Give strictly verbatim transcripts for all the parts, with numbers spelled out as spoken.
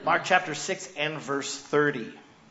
Mark chapter six and verse thirty.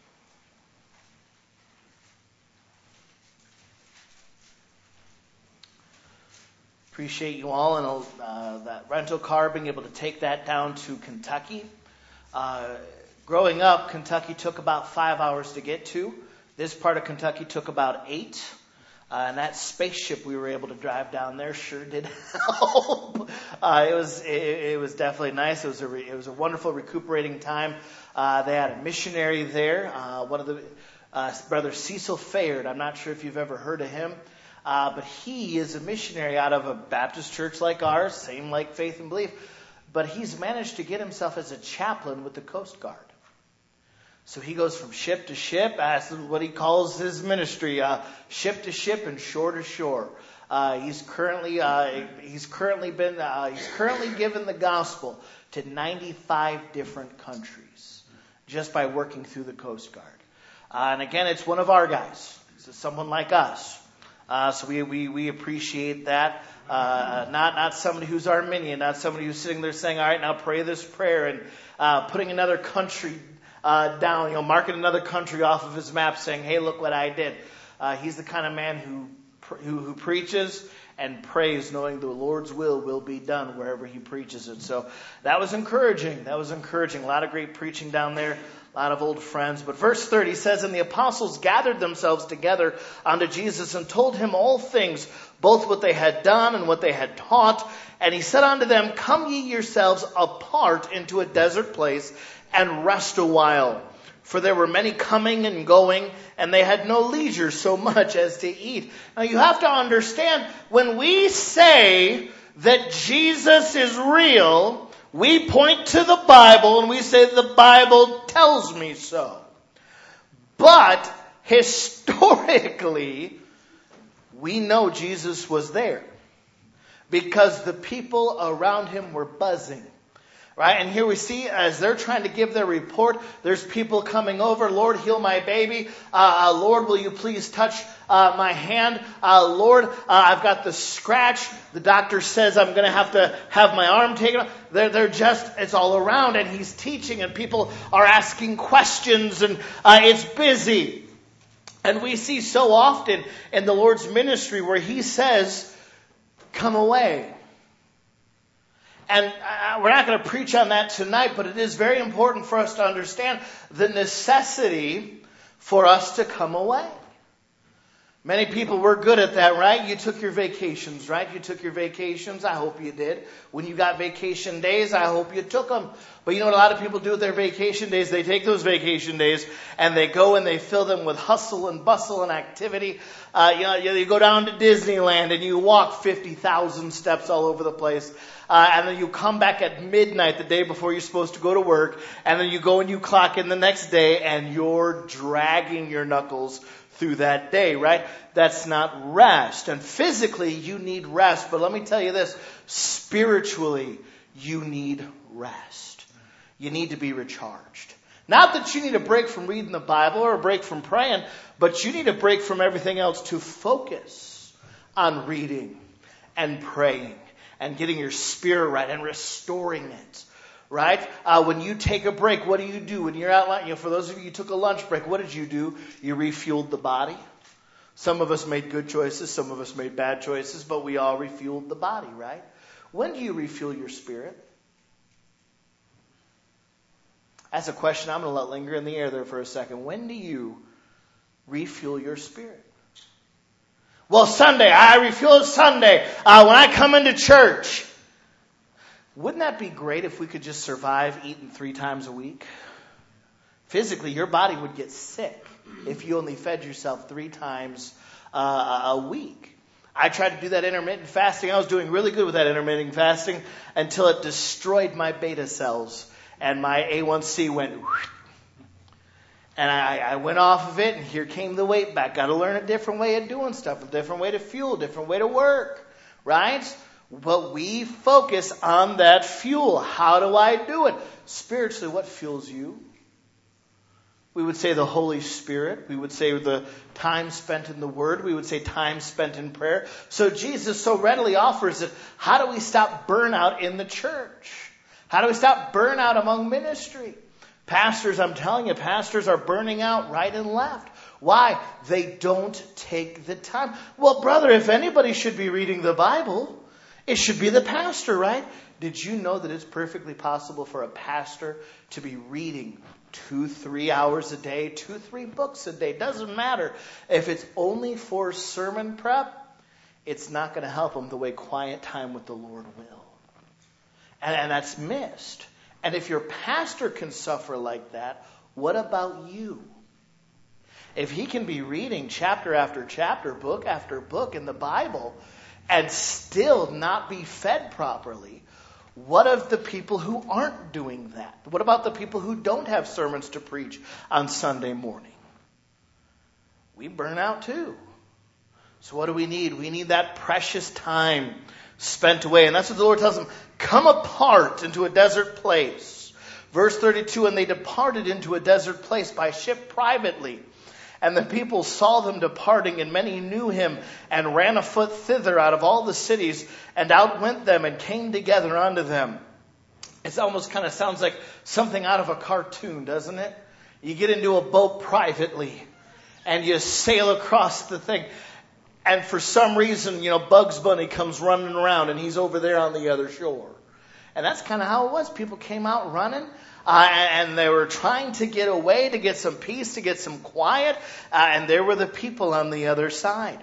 Appreciate you all and uh, that rental car, being able to take that down to Kentucky. Uh, growing up, Kentucky took about five hours to get to. This part of Kentucky took about eight. Uh, and that spaceship we were able to drive down there sure did help. Uh, it was it, it was definitely nice. It was a re, it was a wonderful recuperating time. Uh, they had a missionary there. Uh, one of the uh, brother Cecil Fayard. I'm not sure if you've ever heard of him. Uh, but he is a missionary out of a Baptist church like ours, same like Faith and Belief. But he's managed to get himself as a chaplain with the Coast Guard. So he goes from ship to ship. That's what he calls his ministry, uh, ship to ship and shore to shore. Uh, he's currently uh, he's currently been uh, he's currently given the gospel to ninety-five different countries just by working through the Coast Guard. Uh, and again, it's one of our guys. It's someone like us. Uh, so we, we, we appreciate that. Uh, not, not somebody who's Arminian, not somebody who's sitting there saying, all right, now pray this prayer and, uh, putting another country, uh, down, you know, marking another country off of his map saying, hey, look what I did. Uh, he's the kind of man who, who, who preaches and prays knowing the Lord's will will be done wherever he preaches it. So that was encouraging. That was encouraging. A lot of great preaching down there. A lot of old friends. But verse thirty says, and the apostles gathered themselves together unto Jesus and told him all things, both what they had done and what they had taught. And he said unto them, come ye yourselves apart into a desert place and rest a while. For there were many coming and going, and they had no leisure so much as to eat. Now you have to understand, when we say that Jesus is real, we point to the Bible and we say the Bible tells me so. But historically, we know Jesus was there because the people around him were buzzing. Right? And here we see as they're trying to give their report, there's people coming over. Lord, heal my baby. Uh, uh, Lord, will you please touch uh, my hand? Uh, Lord, uh, I've got the scratch. The doctor says I'm going to have to have my arm taken off. They're, they're just, it's all around. And he's teaching and people are asking questions and uh, it's busy. And we see so often in the Lord's ministry where he says, come away. And we're not going to preach on that tonight, but it is very important for us to understand the necessity for us to come away. Many people were good at that, right? You took your vacations, right? You took your vacations. I hope you did. When you got vacation days, I hope you took them. But you know what a lot of people do with their vacation days? They take those vacation days and they go and they fill them with hustle and bustle and activity. Uh, you know, you go down to Disneyland and you walk fifty thousand steps all over the place. Uh, and then you come back at midnight the day before you're supposed to go to work. And then you go and you clock in the next day and you're dragging your knuckles through that day, right? That's not rest. And physically, you need rest. But let me tell you this, spiritually, you need rest. You need to be recharged. Not that you need a break from reading the Bible or a break from praying, but you need a break from everything else to focus on reading and praying and getting your spirit right and restoring it. Right? Uh, when you take a break, what do you do? When you're out, you know, for those of you who took a lunch break, what did you do? You refueled the body. Some of us made good choices. Some of us made bad choices, but we all refueled the body, right? When do you refuel your spirit? That's a question I'm going to let linger in the air there for a second. When do you refuel your spirit? Well, Sunday. I refuel it Sunday. Uh, when I come into church. Wouldn't that be great if we could just survive eating three times a week? Physically, your body would get sick if you only fed yourself three times uh, a week. I tried to do that intermittent fasting. I was doing really good with that intermittent fasting until it destroyed my beta cells and my A one C went. And I, I went off of it, and here came the weight back. Got to learn a different way of doing stuff, a different way to fuel, a different way to work, right? But we focus on that fuel. How do I do it? Spiritually, what fuels you? We would say the Holy Spirit. We would say the time spent in the Word. We would say time spent in prayer. So Jesus so readily offers it. How do we stop burnout in the church? How do we stop burnout among ministry? Pastors, I'm telling you, pastors are burning out right and left. Why? They don't take the time. Well, brother, if anybody should be reading the Bible, it should be the pastor, right? Did you know that it's perfectly possible for a pastor to be reading two, three hours a day, two, three books a day? Doesn't matter. If it's only for sermon prep, it's not going to help them the way quiet time with the Lord will. And, and that's missed. And if your pastor can suffer like that, what about you? If he can be reading chapter after chapter, book after book in the Bible, and still not be fed properly, what of the people who aren't doing that? What about the people who don't have sermons to preach on Sunday morning? We burn out too. So what do we need? We need that precious time spent away. And that's what the Lord tells them. Come apart into a desert place. Verse thirty-two, and they departed into a desert place by ship privately. And the people saw them departing, and many knew him, and ran afoot thither out of all the cities, and outwent them, and came together unto them. It almost kind of sounds like something out of a cartoon, doesn't it? You get into a boat privately, and you sail across the thing. And for some reason, you know, Bugs Bunny comes running around, and he's over there on the other shore. And that's kind of how it was. People came out running. Uh, and they were trying to get away, to get some peace, to get some quiet. Uh, and there were the people on the other side.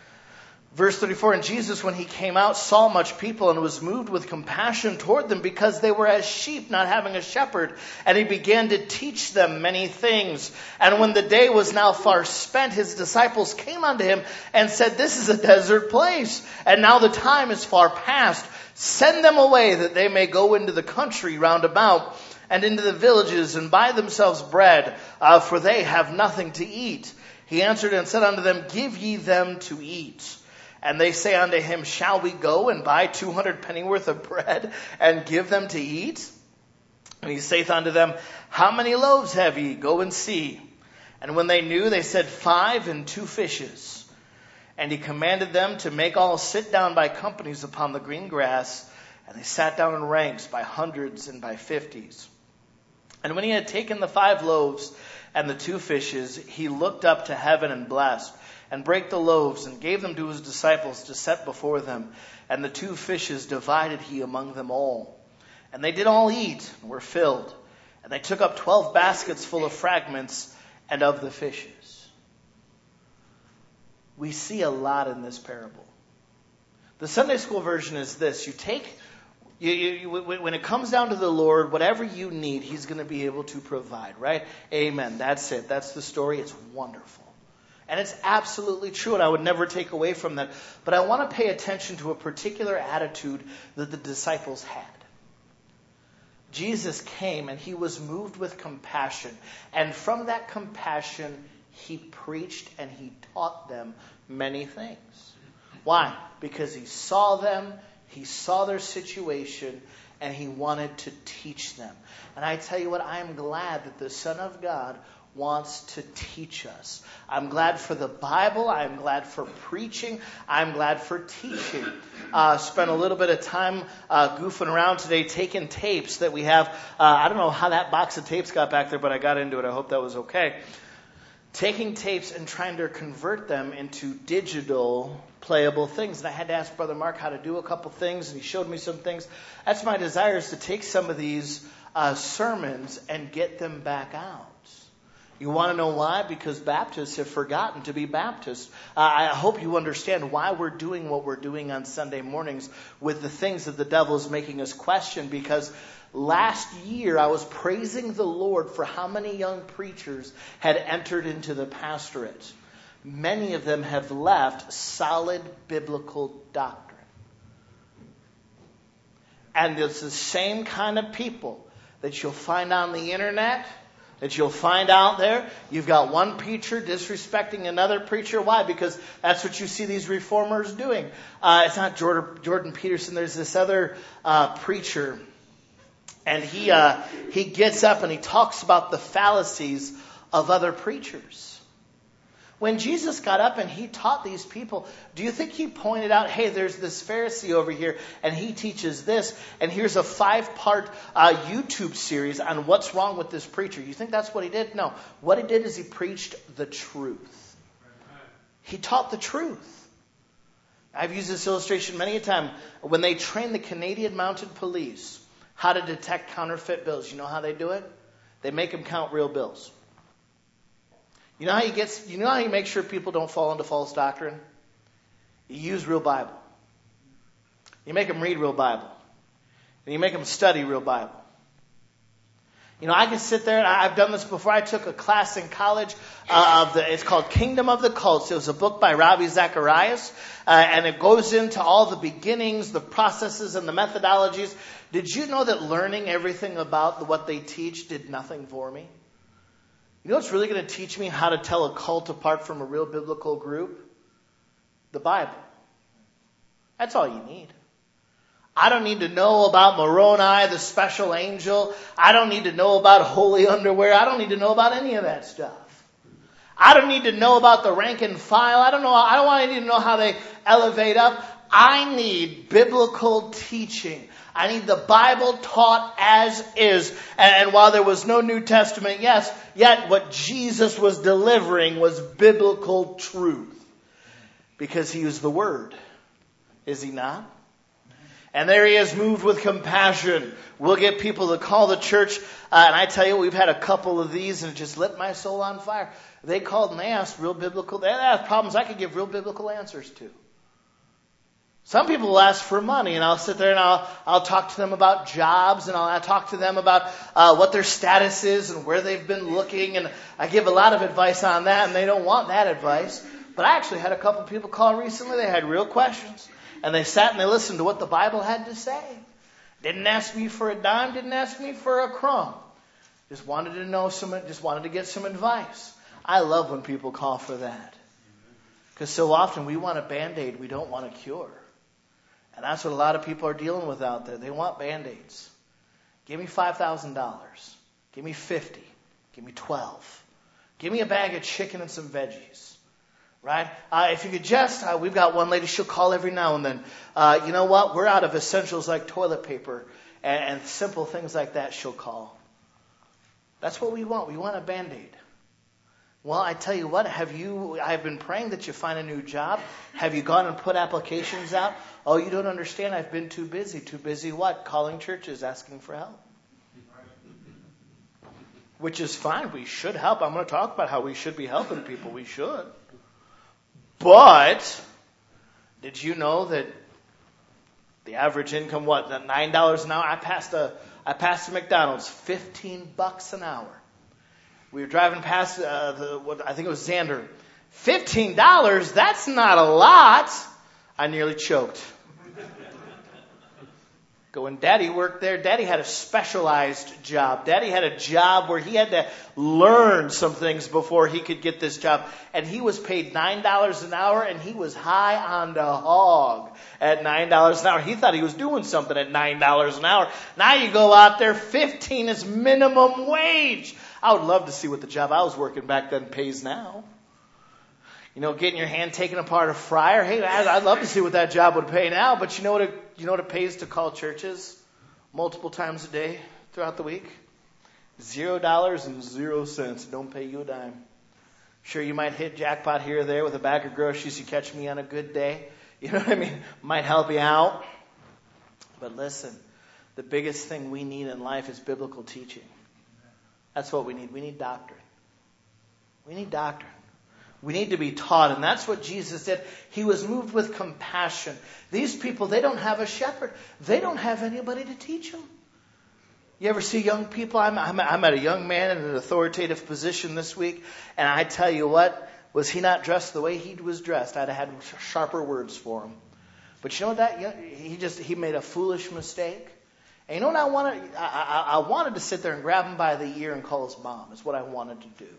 Verse thirty-four, and Jesus, when he came out, saw much people and was moved with compassion toward them because they were as sheep not having a shepherd. And he began to teach them many things. And when the day was now far spent, his disciples came unto him and said, this is a desert place, and now the time is far past. Send them away that they may go into the country round about, and into the villages, and buy themselves bread, uh, for they have nothing to eat. He answered and said unto them, give ye them to eat. And they say unto him, shall we go and buy two hundred pennyworth of bread, and give them to eat? And he saith unto them, how many loaves have ye? Go and see. And when they knew, they said, five and two fishes. And he commanded them to make all sit down by companies upon the green grass. And they sat down in ranks by hundreds and by fifties. And when he had taken the five loaves and the two fishes, he looked up to heaven and blessed, and brake the loaves, and gave them to his disciples to set before them. And the two fishes divided he among them all. And they did all eat, and were filled. And they took up twelve baskets full of fragments, and of the fishes. We see a lot in this parable. The Sunday school version is this. You take... You, you, when it comes down to the Lord, whatever you need, he's going to be able to provide, right? Amen. That's it. That's the story. It's wonderful. And it's absolutely true, and I would never take away from that. But I want to pay attention to a particular attitude that the disciples had. Jesus came, and he was moved with compassion. And from that compassion, he preached and he taught them many things. Why? Because he saw them. He saw their situation, and he wanted to teach them. And I tell you what, I am glad that the Son of God wants to teach us. I'm glad for the Bible. I'm glad for preaching. I'm glad for teaching. Uh, spent a little bit of time uh, goofing around today, taking tapes that we have. Uh, I don't know how that box of tapes got back there, but I got into it. I hope that was okay. Taking tapes and trying to convert them into digital playable things. And I had to ask Brother Mark how to do a couple things, and he showed me some things. That's my desire, is to take some of these uh, sermons and get them back out. You want to know why? Because Baptists have forgotten to be Baptists. Uh, I hope you understand why we're doing what we're doing on Sunday mornings with the things that the devil is making us question. Because last year I was praising the Lord for how many young preachers had entered into the pastorate. Many of them have left solid biblical doctrine. And it's the same kind of people that you'll find on the internet, that you'll find out there. You've got one preacher disrespecting another preacher. Why? Because that's what you see these reformers doing. Uh, it's not Jordan, Jordan Peterson. There's this other uh, preacher. And he uh, he gets up and he talks about the fallacies of other preachers. When Jesus got up and he taught these people, do you think he pointed out, hey, there's this Pharisee over here, and he teaches this, and here's a five-part uh, YouTube series on what's wrong with this preacher? You think that's what he did? No. What he did is he preached the truth. He taught the truth. I've used this illustration many a time. When they train the Canadian Mounted Police how to detect counterfeit bills, you know how they do it? They make them count real bills. You know how you get, you know how you make sure people don't fall into false doctrine? You use real Bible. You make them read real Bible. And you make them study real Bible. You know, I can sit there, and I've done this before. I took a class in college uh, of the, it's called Kingdom of the Cults. It was a book by Ravi Zacharias, uh, and it goes into all the beginnings, the processes, and the methodologies. Did you know that learning everything about what they teach did nothing for me? You know what's really going to teach me how to tell a cult apart from a real biblical group? The Bible. That's all you need. I don't need to know about Moroni, the special angel. I don't need to know about holy underwear. I don't need to know about any of that stuff. I don't need to know about the rank and file. I don't know. I don't want to need to know how they elevate up. I need biblical teaching. I need the Bible taught as is. And, and while there was no New Testament, yes, yet what Jesus was delivering was biblical truth. Because he was the Word. Is he not? And there he is, moved with compassion. We'll get people to call the church. Uh, and I tell you, we've had a couple of these and it just lit my soul on fire. They called and they asked real biblical, they asked problems I could give real biblical answers to. Some people will ask for money, and I'll sit there and I'll I'll talk to them about jobs, and I'll, I'll talk to them about uh, what their status is and where they've been looking, and I give a lot of advice on that, and they don't want that advice. But I actually had a couple people call recently. They had real questions, and they sat and they listened to what the Bible had to say. Didn't ask me for a dime, didn't ask me for a crumb. Just wanted to know some, just wanted to get some advice. I love when people call for that, because so often we want a Band-Aid, we don't want a cure. And that's what a lot of people are dealing with out there. They want Band-Aids. Give me five thousand dollars. Give me fifty dollars. Give me twelve dollars. Give me a bag of chicken and some veggies. Right? Uh, if you could just, uh, we've got one lady, she'll call every now and then. Uh, you know what? We're out of essentials like toilet paper and, and simple things like that, she'll call. That's what we want. We want a Band-Aid. Well, I tell you what, have you, I've been praying that you find a new job. Have you gone and put applications out? Oh, you don't understand. I've been too busy. Too busy what? Calling churches, asking for help. Which is fine. We should help. I'm going to talk about how we should be helping people. We should. But, did you know that the average income, what, nine dollars an hour? I passed a, I passed a McDonald's, fifteen bucks an hour. We were driving past, uh, the, what, I think it was Xander. fifteen dollars? That's not a lot. I nearly choked. When Daddy worked there, Daddy had a specialized job. Daddy had a job where he had to learn some things before he could get this job. And he was paid nine dollars an hour, and he was high on the hog at nine dollars an hour. He thought he was doing something at nine dollars an hour. Now you go out there, fifteen is minimum wage. I would love to see what the job I was working back then pays now. You know, getting your hand taken apart a fryer. Hey, I'd love to see what that job would pay now. But you know what it, you know what it pays to call churches multiple times a day throughout the week? Zero dollars and zero cents. Don't pay you a dime. Sure, you might hit jackpot here or there with a bag of groceries. You catch me on a good day. You know what I mean? Might help you out. But listen, the biggest thing we need in life is biblical teaching. That's what we need. We need doctrine. We need doctrine. We need to be taught, and that's what Jesus did. He was moved with compassion. These people, they don't have a shepherd. They don't have anybody to teach them. You ever see young people? I'm, I'm, I met a young man in an authoritative position this week, and I tell you what, was he not dressed the way he was dressed, I'd have had sharper words for him. But you know what? That he just he made a foolish mistake. And you know what I wanted? I, I, I wanted to sit there and grab him by the ear and call his mom. Is what I wanted to do.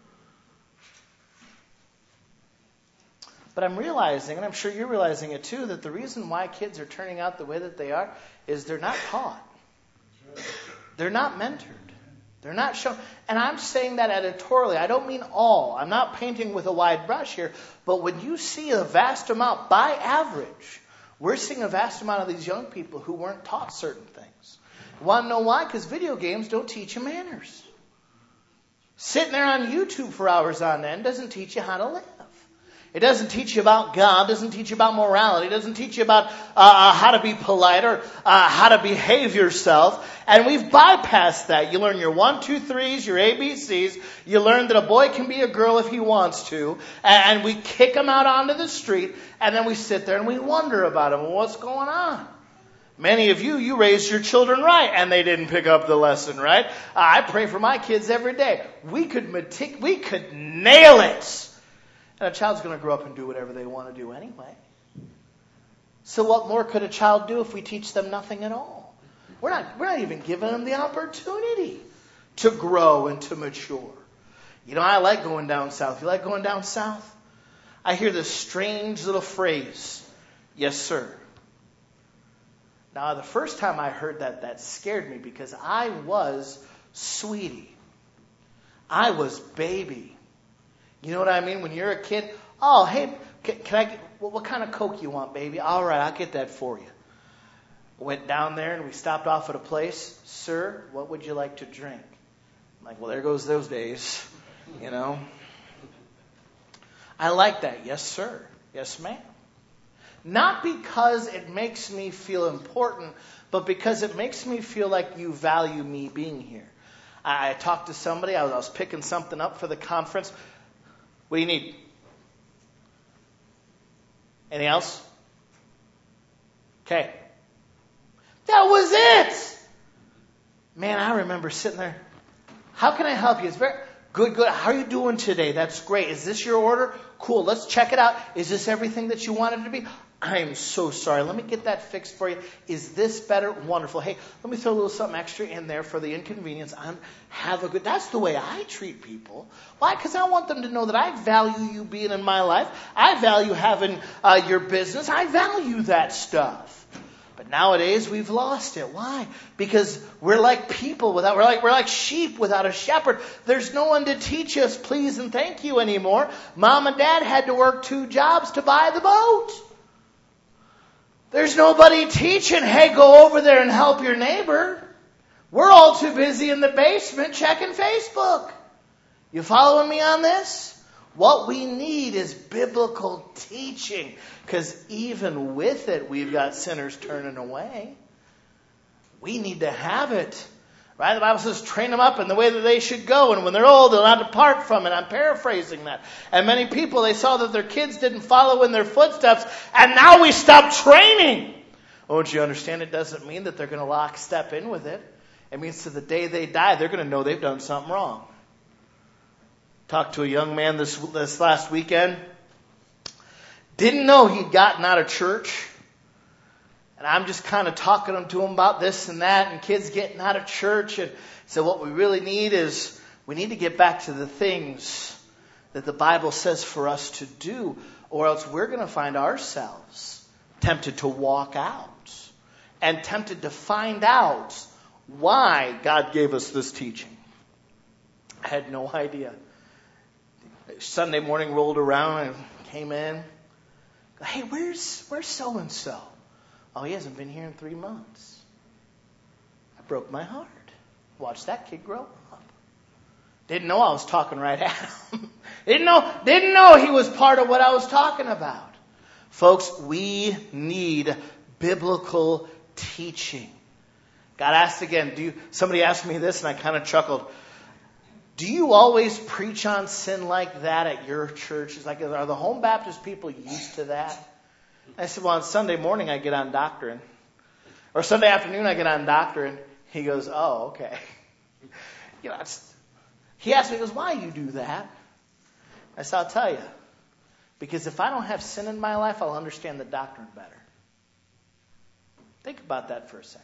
But I'm realizing, and I'm sure you're realizing it too, that the reason why kids are turning out the way that they are is they're not taught. They're not mentored. They're not shown. And I'm saying that editorially. I don't mean all. I'm not painting with a wide brush here. But when you see a vast amount, by average, we're seeing a vast amount of these young people who weren't taught certain things. You want to know why? Because video games don't teach you manners. Sitting there on YouTube for hours on end doesn't teach you how to live. It doesn't teach you about God, doesn't teach you about morality, doesn't teach you about uh, how to be polite or uh, how to behave yourself. And we've bypassed that. You learn your one, two, threes, your A B Cs. You learn that a boy can be a girl if he wants to. And we kick them out onto the street. And then we sit there and we wonder about them. What's going on? Many of you, you raised your children right, and they didn't pick up the lesson, right? I pray for my kids every day. We could metic- we could nail it. And a child's going to grow up and do whatever they want to do anyway. So what more could a child do if we teach them nothing at all? We're not, we're not even giving them the opportunity to grow and to mature. You know, I like going down south. You like going down south? I hear this strange little phrase, yes, sir. Now, the first time I heard that, that scared me because I was sweetie. I was baby. You know what I mean? When you're a kid, oh, hey, can, can I get, what, what kind of Coke you want, baby? All right, I'll get that for you. Went down there and we stopped off at a place. Sir, what would you like to drink? I'm like, well, there goes those days, you know. I like that. Yes, sir. Yes, ma'am. Not because it makes me feel important, but because it makes me feel like you value me being here. I, I talked to somebody. I was, I was picking something up for the conference. What do you need? Anything else? Okay. That was it. Man, I remember sitting there. How can I help you? It's very good, good. How are you doing today? That's great. Is this your order? Cool. Let's check it out. Is this everything that you wanted to be? I am so sorry. Let me get that fixed for you. Is this better? Wonderful. Hey, let me throw a little something extra in there for the inconvenience. I'm, have a good... That's the way I treat people. Why? Because I want them to know that I value you being in my life. I value having uh, your business. I value that stuff. But nowadays we've lost it. Why? Because we're like people without, we're like, we're like sheep without a shepherd. There's no one to teach us please and thank you anymore. Mom and dad had to work two jobs to buy the boat. There's nobody teaching, hey, go over there and help your neighbor. We're all too busy in the basement checking Facebook. You following me on this? What we need is biblical teaching. Because even with it, we've got sinners turning away. We need to have it. Right? The Bible says, train them up in the way that they should go. And when they're old, they'll not depart from it. I'm paraphrasing that. And many people, they saw that their kids didn't follow in their footsteps. And now we stop training. Oh, don't you understand? It doesn't mean that they're going to lock step in with it. It means to the day they die, they're going to know they've done something wrong. Talked to a young man this, this last weekend. Didn't know he'd gotten out of church. And I'm just kind of talking to him about this and that and kids getting out of church. And so what we really need is we need to get back to the things that the Bible says for us to do, or else we're going to find ourselves tempted to walk out and tempted to find out why God gave us this teaching. I had no idea. Sunday morning rolled around and came in. Hey, where's where's so-and-so? Oh, he hasn't been here in three months. I broke my heart. Watched that kid grow up. Didn't know I was talking right at him. didn't know, didn't know he was part of what I was talking about. Folks, we need biblical teaching. Got asked again, do you, somebody asked me this and I kind of chuckled. Do you always preach on sin like that at your church? It's like, are the home Baptist people used to that? I said, well, on Sunday morning I get on doctrine. Or Sunday afternoon I get on doctrine. He goes, oh, okay. You know, it's, he asked me, he goes, why you do that? I said, I'll tell you. Because if I don't have sin in my life, I'll understand the doctrine better. Think about that for a second.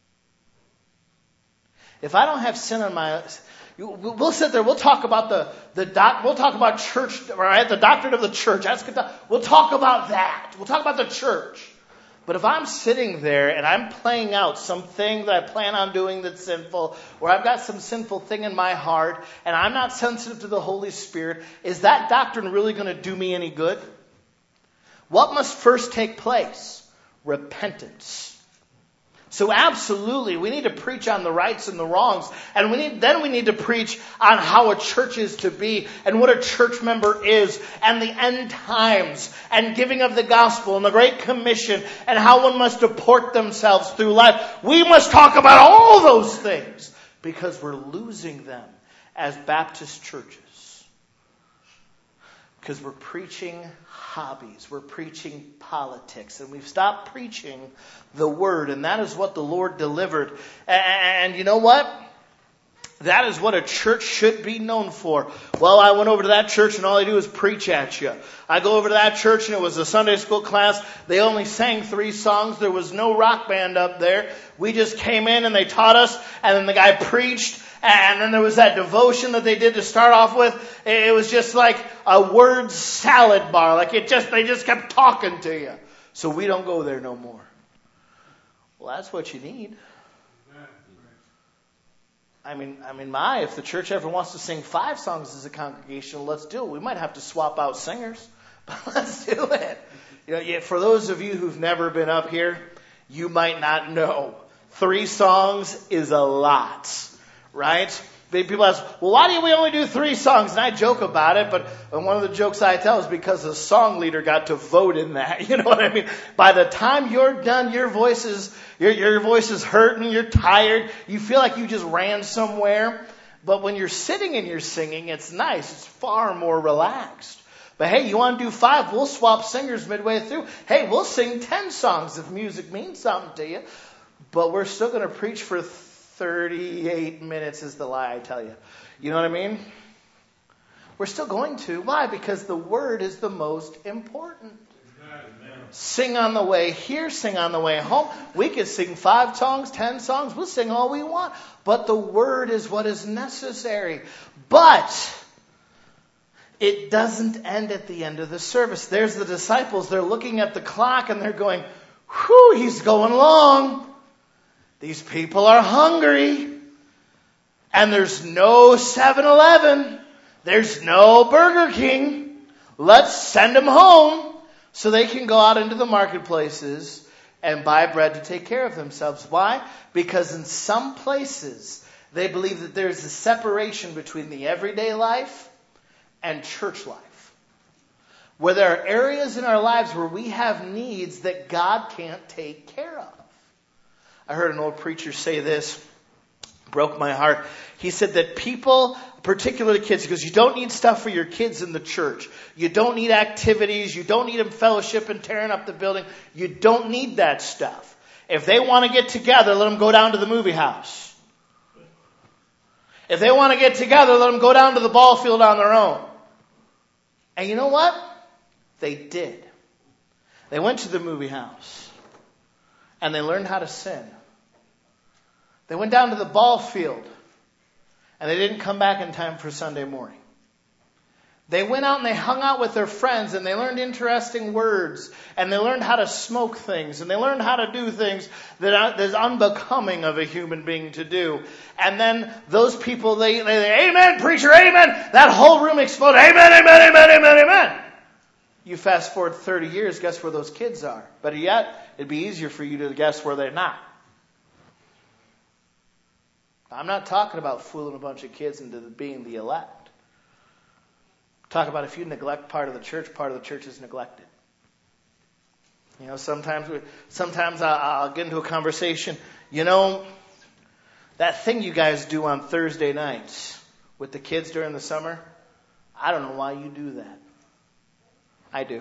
If I don't have sin in my life, we'll sit there, we'll talk about the, the doc, we'll talk about church, right? The doctrine of the church. That's good. We'll talk about that. We'll talk about the church. But if I'm sitting there and I'm playing out something that I plan on doing that's sinful, or I've got some sinful thing in my heart, and I'm not sensitive to the Holy Spirit, is that doctrine really going to do me any good? What must first take place? Repentance. So absolutely, we need to preach on the rights and the wrongs. And we need, then we need to preach on how a church is to be and what a church member is and the end times and giving of the gospel and the Great Commission and how one must deport themselves through life. We must talk about all those things because we're losing them as Baptist churches. Because we're preaching hobbies. We're preaching politics. And we've stopped preaching the Word. And that is what the Lord delivered. And you know what? That is what a church should be known for. Well, I went over to that church and all they do is preach at you. I go over to that church and it was a Sunday school class. They only sang three songs. There was no rock band up there. We just came in and they taught us. And then the guy preached. And then there was that devotion that they did to start off with. It was just like a word salad bar. Like it just, they just kept talking to you. So we don't go there no more. Well, that's what you need. I mean, I mean, my, if the church ever wants to sing five songs as a congregation, let's do it. We might have to swap out singers, but let's do it. You know, yeah, for those of you who've never been up here, you might not know. Three songs is a lot, right? People ask, well, why do we only do three songs? And I joke about it, but one of the jokes I tell is because the song leader got to vote in that. You know what I mean? By the time you're done, your voice is, your, your voice is hurting, you're tired, you feel like you just ran somewhere. But when you're sitting and you're singing, it's nice. It's far more relaxed. But hey, you want to do five? We'll swap singers midway through. Hey, we'll sing ten songs if music means something to you. But we're still going to preach for thirty-eight minutes is the lie, I tell you. You know what I mean? We're still going to. Why? Because the Word is the most important. Amen. Sing on the way here, sing on the way home. We could sing five songs, ten songs. We'll sing all we want. But the Word is what is necessary. But it doesn't end at the end of the service. There's the disciples. They're looking at the clock and they're going, whew, he's going long. These people are hungry. And there's no seven eleven. There's no Burger King. Let's send them home so they can go out into the marketplaces and buy bread to take care of themselves. Why? Because in some places, they believe that there's a separation between the everyday life and church life. Where there are areas in our lives where we have needs that God can't take care of. I heard an old preacher say this, broke my heart. He said that people, particularly kids, he goes, you don't need stuff for your kids in the church. You don't need activities. You don't need them fellowship and tearing up the building. You don't need that stuff. If they want to get together, let them go down to the movie house. If they want to get together, let them go down to the ball field on their own. And you know what? They did. They went to the movie house. And they learned how to sin. They went down to the ball field. And they didn't come back in time for Sunday morning. They went out and they hung out with their friends and they learned interesting words. And they learned how to smoke things. And they learned how to do things that is unbecoming of a human being to do. And then those people, they, they, amen, preacher, amen. That whole room exploded. Amen, amen, amen, amen, amen. You fast forward thirty years, guess where those kids are? Better yet, it'd be easier for you to guess where they're not. I'm not talking about fooling a bunch of kids into being the elect. Talk about if you neglect part of the church, part of the church is neglected. You know, sometimes we, sometimes I'll, I'll get into a conversation. You know, that thing you guys do on Thursday nights with the kids during the summer, I don't know why you do that. I do.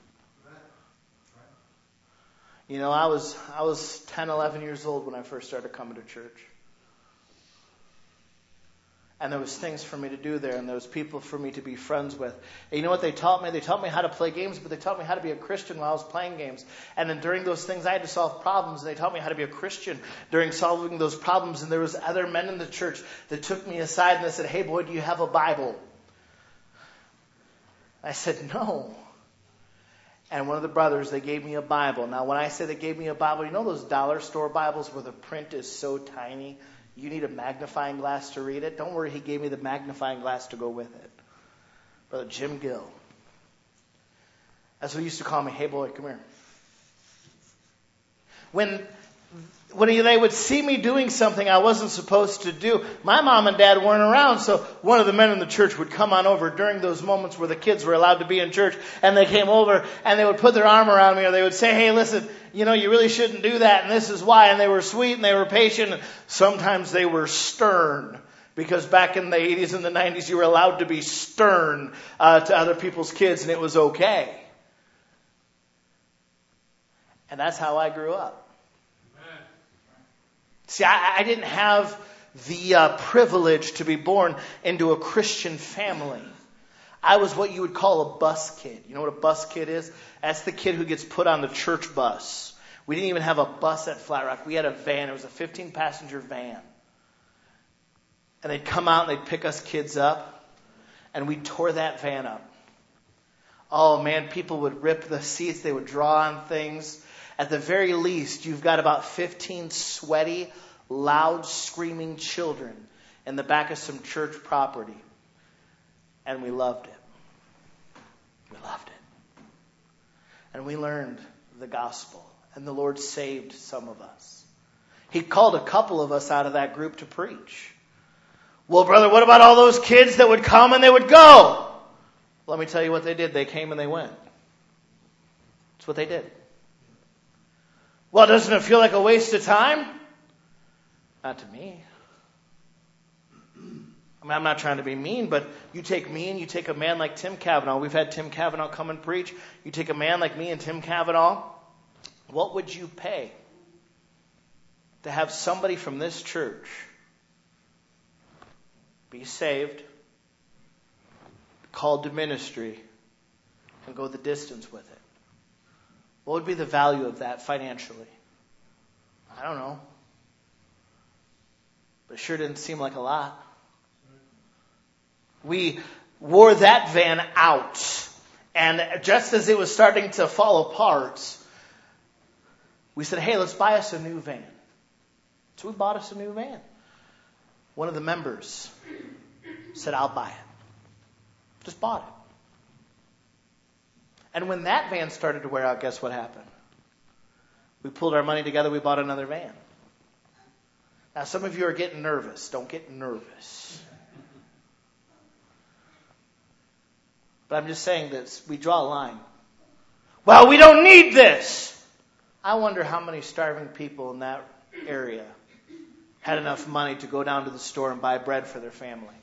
You know, I was I was ten, eleven years old when I first started coming to church. And there was things for me to do there, and there was people for me to be friends with. And you know what they taught me? They taught me how to play games, but they taught me how to be a Christian while I was playing games. And then during those things, I had to solve problems, and they taught me how to be a Christian during solving those problems. And there was other men in the church that took me aside and they said, hey boy, do you have a Bible? I said, no. And one of the brothers, they gave me a Bible. Now, when I say they gave me a Bible, you know those dollar store Bibles where the print is so tiny, you need a magnifying glass to read it? Don't worry, he gave me the magnifying glass to go with it. Brother Jim Gill. That's what he used to call me. Hey, boy, come here. When... When they would see me doing something I wasn't supposed to do, my mom and dad weren't around, so one of the men in the church would come on over during those moments where the kids were allowed to be in church, and they came over and they would put their arm around me, or they would say, hey, listen, you know, you really shouldn't do that, and this is why. And they were sweet and they were patient, and sometimes they were stern, because back in the eighties and the nineties, you were allowed to be stern uh, to other people's kids, and it was okay. And that's how I grew up. See, I, I didn't have the uh, privilege to be born into a Christian family. I was what you would call a bus kid. You know what a bus kid is? That's the kid who gets put on the church bus. We didn't even have a bus at Flat Rock. We had a van. It was a fifteen passenger van. And they'd come out and they'd pick us kids up. And we tore that van up. Oh, man, people would rip the seats. They would draw on things. At the very least, you've got about fifteen sweaty, loud, screaming children in the back of some church property. And we loved it. We loved it. And we learned the gospel. And the Lord saved some of us. He called a couple of us out of that group to preach. Well, brother, what about all those kids that would come and they would go? Let me tell you what they did. They came and they went. That's what they did. Well, doesn't it feel like a waste of time? Not to me. I mean, I'm not trying to be mean, but you take me and you take a man like Tim Cavanaugh. We've had Tim Cavanaugh come and preach. You take a man like me and Tim Cavanaugh. What would you pay to have somebody from this church be saved, called to ministry, and go the distance with it? What would be the value of that financially? I don't know. But it sure didn't seem like a lot. We wore that van out. And just as it was starting to fall apart, we said, hey, let's buy us a new van. So we bought us a new van. One of the members said, I'll buy it. Just bought it. And when that van started to wear out, guess what happened? We pulled our money together, we bought another van. Now, some of you are getting nervous. Don't get nervous. But I'm just saying this. We draw a line. Well, we don't need this. I wonder how many starving people in that area had enough money to go down to the store and buy bread for their family.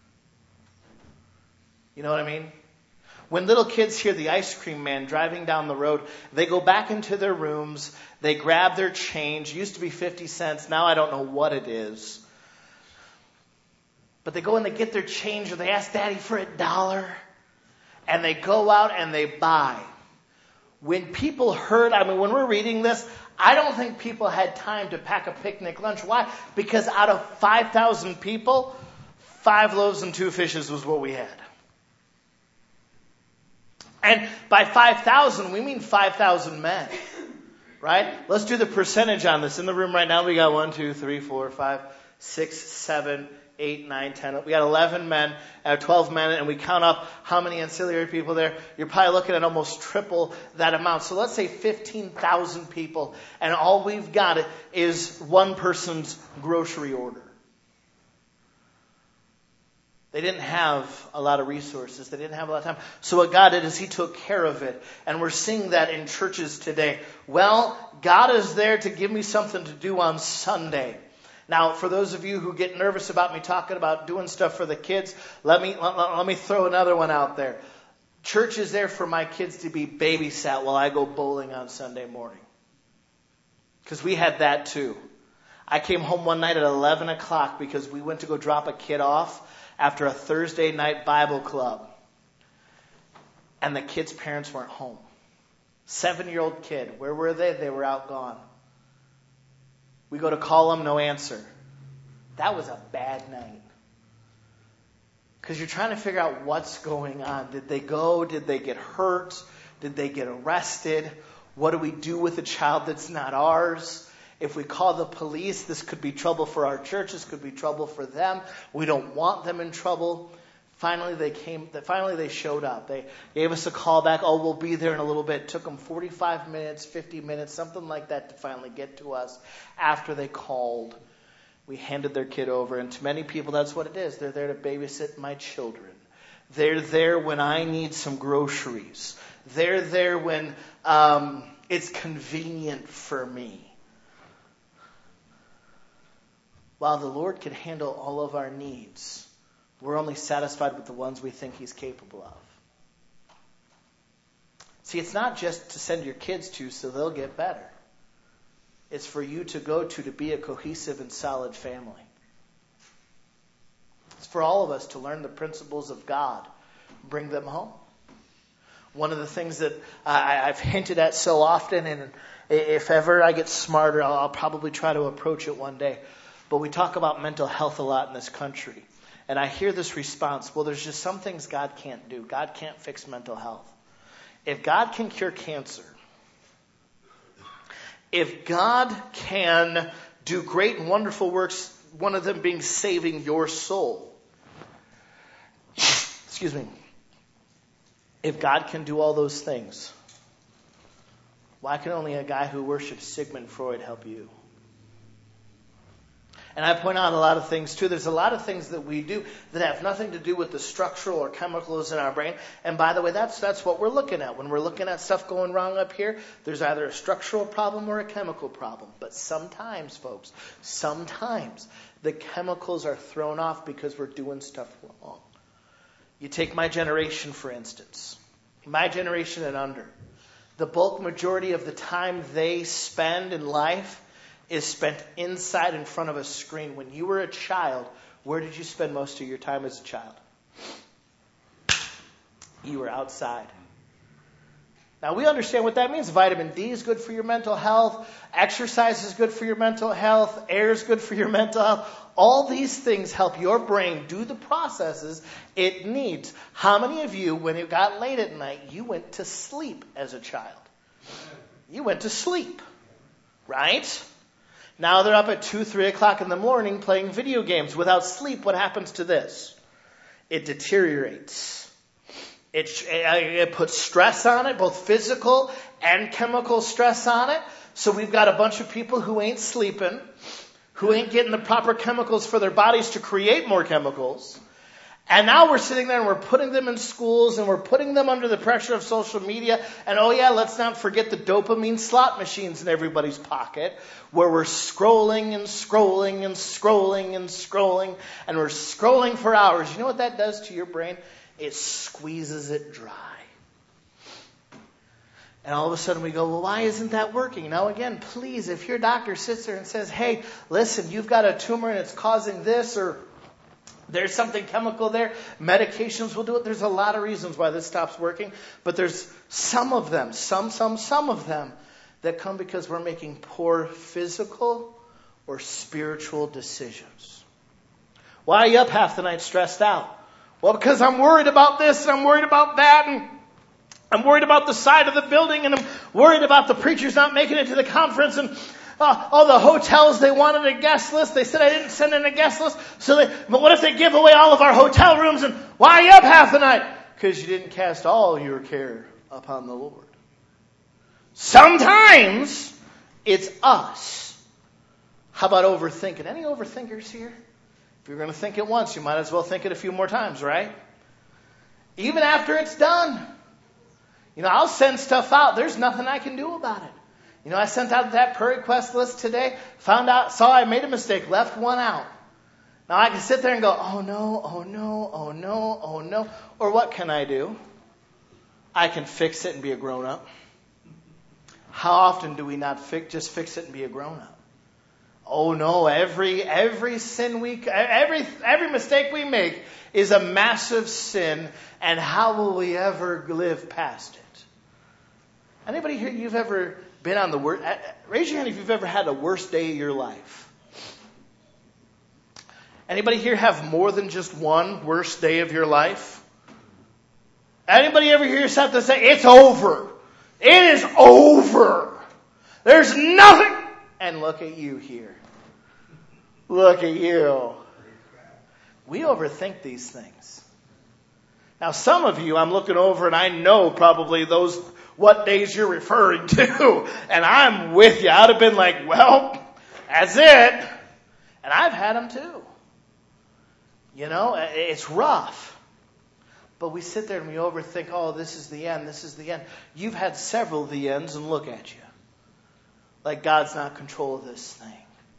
You know what I mean? When little kids hear the ice cream man driving down the road, they go back into their rooms, they grab their change. It used to be fifty cents, now I don't know what it is. But they go and they get their change, or they ask Daddy for a dollar, and they go out and they buy. When people heard, I mean, when we're reading this, I don't think people had time to pack a picnic lunch. Why? Because out of five thousand people, five loaves and two fishes was what we had. And by five thousand, we mean five thousand men, right? Let's do the percentage on this. In the room right now, we got one, two, three, four, five, six, seven, eight, nine, ten. We got eleven men, uh, twelve men, and we count up how many ancillary people there. You're probably looking at almost triple that amount. So let's say fifteen thousand people, and all we've got is one person's grocery order. They didn't have a lot of resources. They didn't have a lot of time. So what God did is He took care of it. And we're seeing that in churches today. Well, God is there to give me something to do on Sunday. Now, for those of you who get nervous about me talking about doing stuff for the kids, let me let, let me throw another one out there. Church is there for my kids to be babysat while I go bowling on Sunday morning. Because we had that too. I came home one night at eleven o'clock because we went to go drop a kid off after a Thursday night Bible club. And the kid's parents weren't home. Seven-year-old kid. Where were they? They were out gone. We go to call them, no answer. That was a bad night. Because you're trying to figure out what's going on. Did they go? Did they get hurt? Did they get arrested? What do we do with a child that's not ours? If we call the police, this could be trouble for our church. This could be trouble for them. We don't want them in trouble. Finally, they came. Finally, they showed up. They gave us a call back. Oh, we'll be there in a little bit. It took them forty-five minutes, fifty minutes, something like that to finally get to us after they called. We handed their kid over. And to many people, that's what it is. They're there to babysit my children. They're there when I need some groceries. They're there when um, it's convenient for me. While the Lord can handle all of our needs, we're only satisfied with the ones we think He's capable of. See, it's not just to send your kids to so they'll get better. It's for you to go to to be a cohesive and solid family. It's for all of us to learn the principles of God, bring them home. One of the things that I, I've hinted at so often, and if ever I get smarter, I'll, I'll probably try to approach it one day. But we talk about mental health a lot in this country. And I hear this response, well, there's just some things God can't do. God can't fix mental health. If God can cure cancer, if God can do great and wonderful works, one of them being saving your soul, excuse me, if God can do all those things, why can only a guy who worships Sigmund Freud help you? And I point out a lot of things too. There's a lot of things that we do that have nothing to do with the structural or chemicals in our brain. And by the way, that's that's what we're looking at. When we're looking at stuff going wrong up here, there's either a structural problem or a chemical problem. But sometimes, folks, sometimes the chemicals are thrown off because we're doing stuff wrong. You take my generation, for instance. My generation and under. The bulk majority of the time they spend in life is spent inside in front of a screen. When you were a child, where did you spend most of your time as a child? You were outside. Now, we understand what that means. Vitamin D is good for your mental health. Exercise is good for your mental health. Air is good for your mental health. All these things help your brain do the processes it needs. How many of you, when it got late at night, you went to sleep as a child? You went to sleep, right? Now they're up at two, three o'clock in the morning playing video games. Without sleep, what happens to this? It deteriorates. It, it, it puts stress on it, both physical and chemical stress on it. So we've got a bunch of people who ain't sleeping, who ain't getting the proper chemicals for their bodies to create more chemicals. And now we're sitting there and we're putting them in schools and we're putting them under the pressure of social media. And oh yeah, let's not forget the dopamine slot machines in everybody's pocket, where we're scrolling and scrolling and scrolling and scrolling and we're scrolling for hours. You know what that does to your brain? It squeezes it dry. And all of a sudden we go, well, why isn't that working? Now again, please, if your doctor sits there and says, hey, listen, you've got a tumor and it's causing this, or there's something chemical there, medications will do it. There's a lot of reasons why this stops working. But there's some of them, some, some, some of them that come because we're making poor physical or spiritual decisions. Why are you up half the night stressed out? Well, because I'm worried about this and I'm worried about that, and I'm worried about the side of the building, and I'm worried about the preachers not making it to the conference, and uh, all the hotels, they wanted a guest list. They said I didn't send in a guest list. So they, but what if they give away all of our hotel rooms? And why are you up half the night? Because you didn't cast all your care upon the Lord. Sometimes it's us. How about overthinking? Any overthinkers here? If you're going to think it once, you might as well think it a few more times, right? Even after it's done. You know, I'll send stuff out. There's nothing I can do about it. You know, I sent out that prayer request list today, found out, saw I made a mistake, left one out. Now I can sit there and go, oh no, oh no, oh no, oh no. Or what can I do? I can fix it and be a grown-up. How often do we not fix, just fix it and be a grown-up? Oh no, every every sin we, every every mistake we make is a massive sin, and how will we ever live past it? Anybody here, you've ever been on the worst? Raise your hand if you've ever had the worst day of your life. Anybody here have more than just one worst day of your life? Anybody ever hear yourself to say, it's over? It is over. There's nothing. And look at you here. Look at you. We overthink these things. Now, some of you, I'm looking over and I know probably those, what days you're referring to. And I'm with you. I'd have been like, well, that's it. And I've had them too. You know, it's rough. But we sit there and we overthink, oh, this is the end, this is the end. You've had several of the ends and look at you. Like God's not in control of this thing.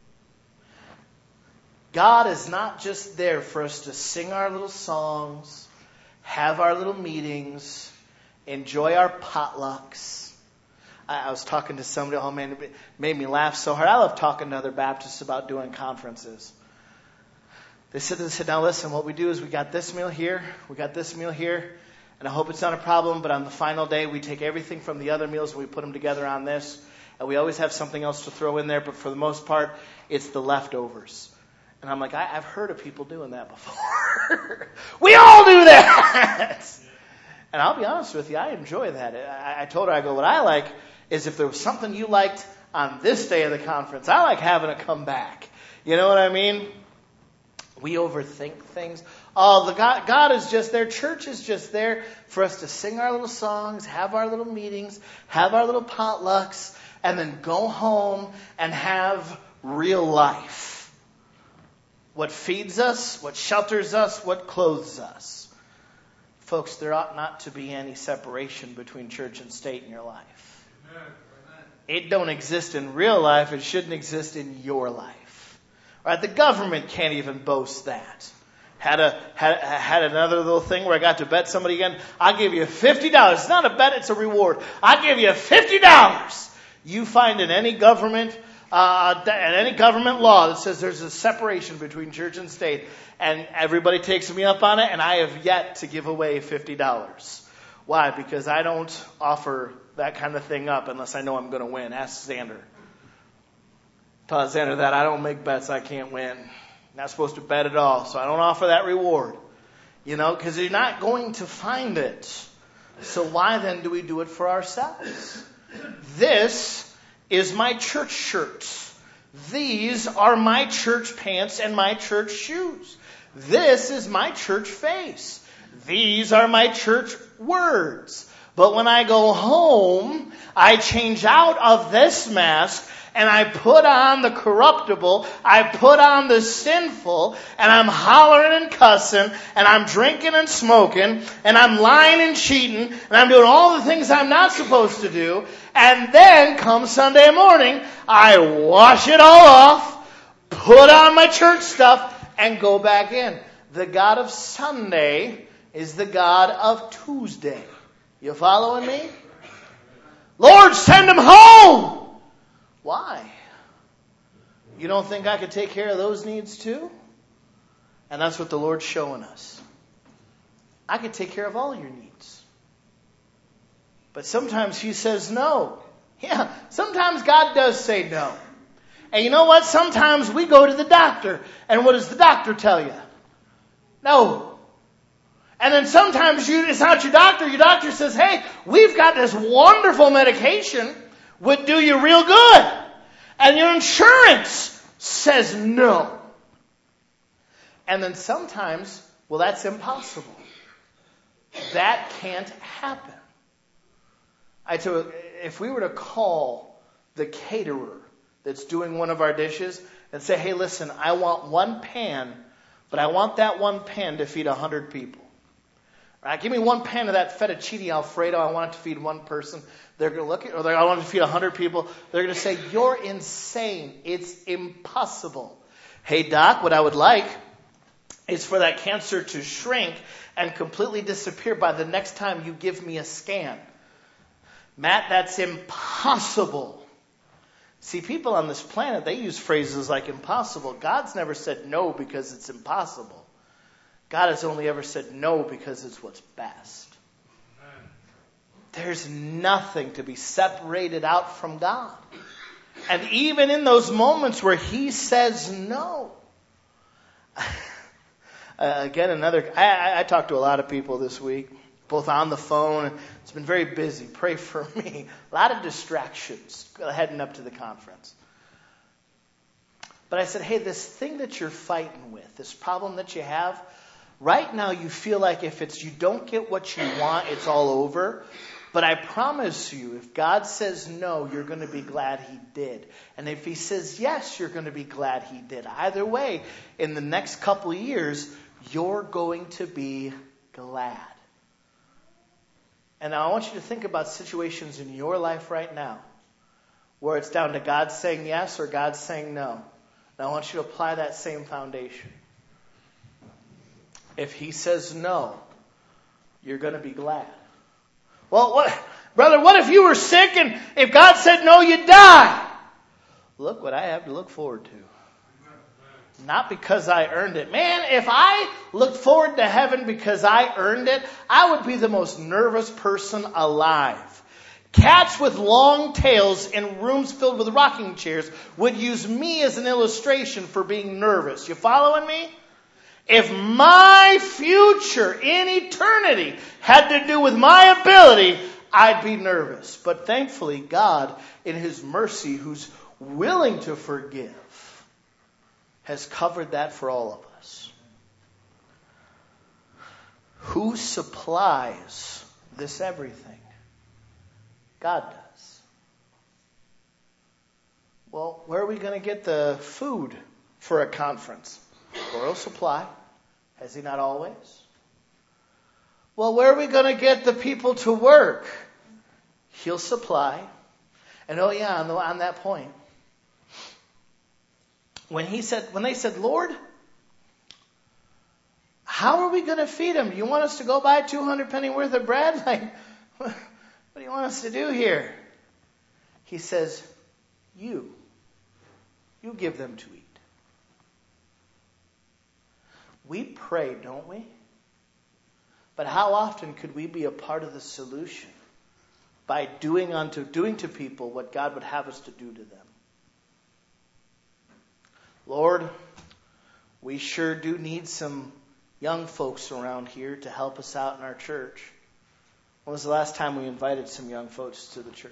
God is not just there for us to sing our little songs, have our little meetings, enjoy our potlucks. I, I was talking to somebody, oh man, it made me laugh so hard. I love talking to other Baptists about doing conferences. They said, they said, now listen, what we do is we got this meal here, we got this meal here, and I hope it's not a problem, but on the final day we take everything from the other meals and we put them together on this, and we always have something else to throw in there, but for the most part, it's the leftovers. And I'm like, I, I've heard of people doing that before. We all do that! And I'll be honest with you, I enjoy that. I, I told her, I go, what I like is if there was something you liked on this day of the conference, I like having it come back. You know what I mean? We overthink things. Oh, the God, God is just there. Church is just there for us to sing our little songs, have our little meetings, have our little potlucks, and then go home and have real life. What feeds us, what shelters us, what clothes us. Folks, there ought not to be any separation between church and state in your life. Amen. It don't exist in real life. It shouldn't exist in your life. Right? The government can't even boast that. Had a had, had another little thing where I got to bet somebody again. I'll give you fifty dollars. It's not a bet, it's a reward. I'll give you fifty dollars. You find in any government, uh, in any government law that says there's a separation between church and state, and everybody takes me up on it, and I have yet to give away fifty dollars. Why? Because I don't offer that kind of thing up unless I know I'm going to win. Ask Xander. Taught Xander that I don't make bets I can't win. Not supposed to bet at all, so I don't offer that reward. You know, because you're not going to find it. So why then do we do it for ourselves? This is my church shirt. These are my church pants and my church shoes. This is my church face. These are my church words. But when I go home, I change out of this mask and I put on the corruptible, I put on the sinful, and I'm hollering and cussing, and I'm drinking and smoking, and I'm lying and cheating, and I'm doing all the things I'm not supposed to do. And then, come Sunday morning, I wash it all off, put on my church stuff, and go back in. The God of Sunday is the God of Tuesday. You following me? Lord, send him home! Why? You don't think I could take care of those needs too? And that's what the Lord's showing us. I could take care of all your needs. But sometimes he says no. Yeah, sometimes God does say no. And you know what? Sometimes we go to the doctor. And what does the doctor tell you? No. And then sometimes you, it's not your doctor. Your doctor says, hey, we've got this wonderful medication would do you real good. And your insurance says no. And then sometimes, well, that's impossible. That can't happen. I tell you, if we were to call the caterer that's doing one of our dishes and say, hey, listen, I want one pan, but I want that one pan to feed a hundred people. Right, give me one pan of that fettuccine Alfredo. I want it to feed one person. They're going to look at, or I want it to feed a hundred people. They're going to say, you're insane. It's impossible. Hey, doc, what I would like is for that cancer to shrink and completely disappear by the next time you give me a scan. Matt, that's impossible. See, people on this planet, they use phrases like impossible. God's never said no because it's impossible. God has only ever said no because it's what's best. Amen. There's nothing to be separated out from God. And even in those moments where he says no. uh, again, another, I, I, I talked to a lot of people this week. both on the phone. It's been very busy. Pray for me. A lot of distractions heading up to the conference. But I said, hey, this thing that you're fighting with, this problem that you have, right now you feel like if it's you don't get what you want, it's all over. But I promise you, if God says no, you're going to be glad he did. And if he says yes, you're going to be glad he did. Either way, in the next couple of years, you're going to be glad. And now I want you to think about situations in your life right now where it's down to God saying yes or God saying no. Now I want you to apply that same foundation. If he says no, you're going to be glad. Well, what, brother, what if you were sick and if God said no, you'd die? Look what I have to look forward to. Not because I earned it. Man, if I looked forward to heaven because I earned it, I would be the most nervous person alive. Cats with long tails in rooms filled with rocking chairs would use me as an illustration for being nervous. You following me? If my future in eternity had to do with my ability, I'd be nervous. But thankfully, God, in his mercy, who's willing to forgive, has covered that for all of us. Who supplies this everything? God does. Well, where are we going to get the food for a conference? Lord will supply. Has he not always? Well, where are we going to get the people to work? He'll supply. And oh yeah, on, the, on that point, when he said, when they said, Lord, how are we going to feed them? You want us to go buy two hundred penny worth of bread? Like, what do you want us to do here? He says, you, you give them to eat. We pray, don't we? But how often could we be a part of the solution by doing unto doing to people what God would have us to do to them? Lord, we sure do need some young folks around here to help us out in our church. When was the last time we invited some young folks to the church?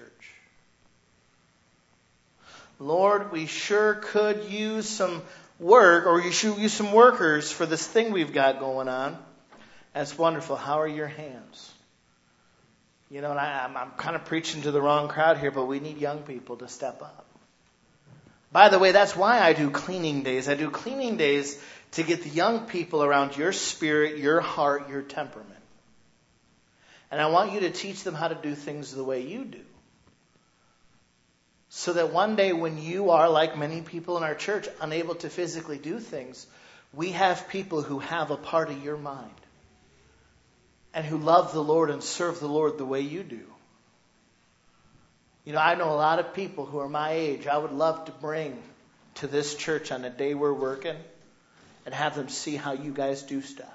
Lord, we sure could use some work, or you should use some workers for this thing we've got going on. That's wonderful. How are your hands? You know, and I, I'm, I'm kind of preaching to the wrong crowd here, but we need young people to step up. By the way, that's why I do cleaning days. I do cleaning days to get the young people around your spirit, your heart, your temperament. And I want you to teach them how to do things the way you do. So that one day when you are, like many people in our church, unable to physically do things, we have people who have a part of your mind. And who love the Lord and serve the Lord the way you do. You know, I know a lot of people who are my age I would love to bring to this church on the day we're working and have them see how you guys do stuff.